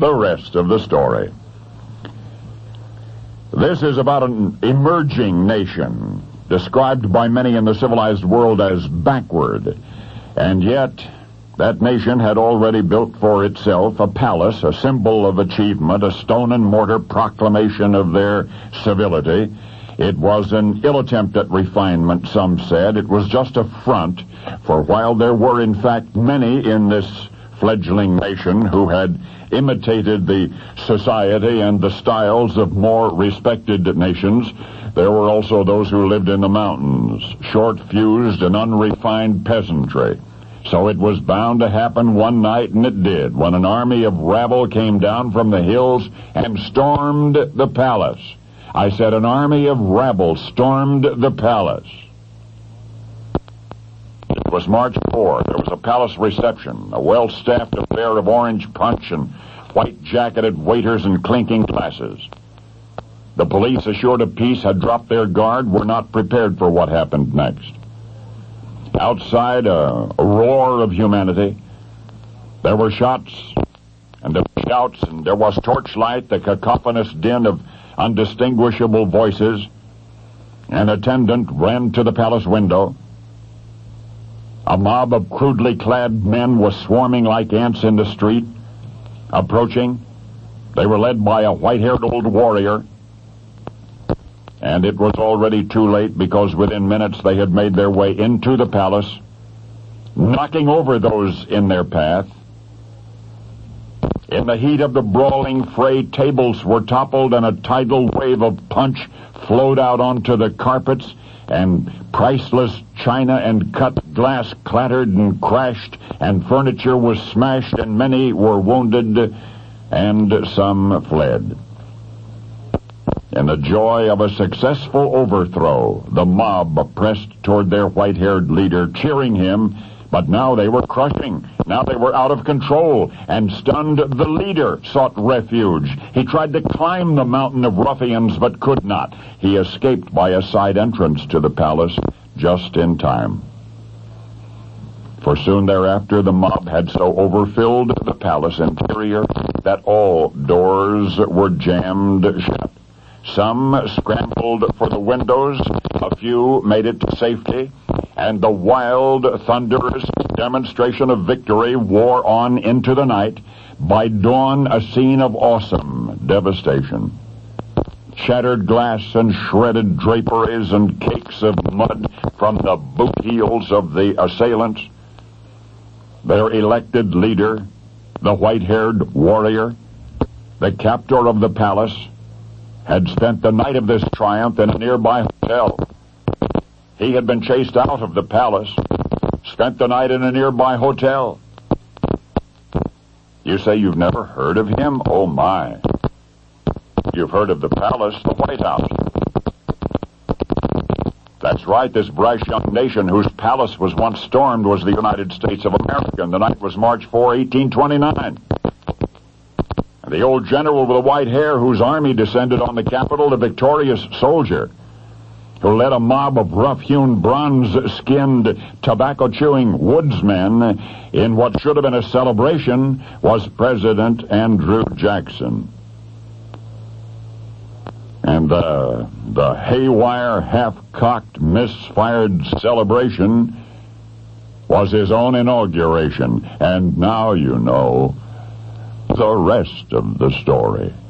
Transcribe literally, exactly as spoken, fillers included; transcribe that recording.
the rest of the story. This is about an emerging nation, described by many in the civilized world as backward. And yet, that nation had already built for itself a palace, a symbol of achievement, a stone and mortar proclamation of their civility. It was an ill attempt at refinement, some said. It was just a front, for while there were in fact many in this fledgling nation who had imitated the society and the styles of more respected nations, there were also those who lived in the mountains, short-fused and unrefined peasantry. So it was bound to happen one night, and it did, when an army of rabble came down from the hills and stormed the palace. I said an army of rabble stormed the palace. It was March fourth. There was a palace reception, a well-staffed affair of orange punch and white-jacketed waiters and clinking glasses. The police, assured of peace, had dropped their guard, were not prepared for what happened next. Outside, a, a roar of humanity. There were shots, and there were shouts, and there was torchlight, the cacophonous din of undistinguishable voices. An attendant ran to the palace window. A mob of crudely clad men was swarming like ants in the street, approaching. They were led by a white-haired old warrior. And it was already too late, because within minutes they had made their way into the palace, knocking over those in their path. In the heat of the brawling fray, tables were toppled and a tidal wave of punch flowed out onto the carpets, and priceless china and cut glass clattered and crashed, and furniture was smashed, and many were wounded, and some fled. In the joy of a successful overthrow, the mob pressed toward their white-haired leader, cheering him, but now they were crushing. Now they were out of control, and stunned, the leader sought refuge. He tried to climb the mountain of ruffians, but could not. He escaped by a side entrance to the palace just in time. For soon thereafter, the mob had so overfilled the palace interior that all doors were jammed shut. Some scrambled for the windows, a few made it to safety, and the wild, thunderous demonstration of victory wore on into the night, by dawn a scene of awesome devastation. Shattered glass and shredded draperies and cakes of mud from the boot heels of the assailants. Their elected leader, the white-haired warrior, the captor of the palace, had spent the night of this triumph in a nearby hotel. He had been chased out of the palace, spent the night in a nearby hotel. You say you've never heard of him? Oh, my. You've heard of the palace, the White House. That's right, this brash young nation whose palace was once stormed was the United States of America, and the night was March fourth, eighteen twenty-nine. The old general with the white hair whose army descended on the Capitol, the victorious soldier who led a mob of rough-hewn, bronze-skinned, tobacco-chewing woodsmen in what should have been a celebration, was President Andrew Jackson. And the, the haywire, half-cocked, misfired celebration was his own inauguration. And now you know the rest of the story.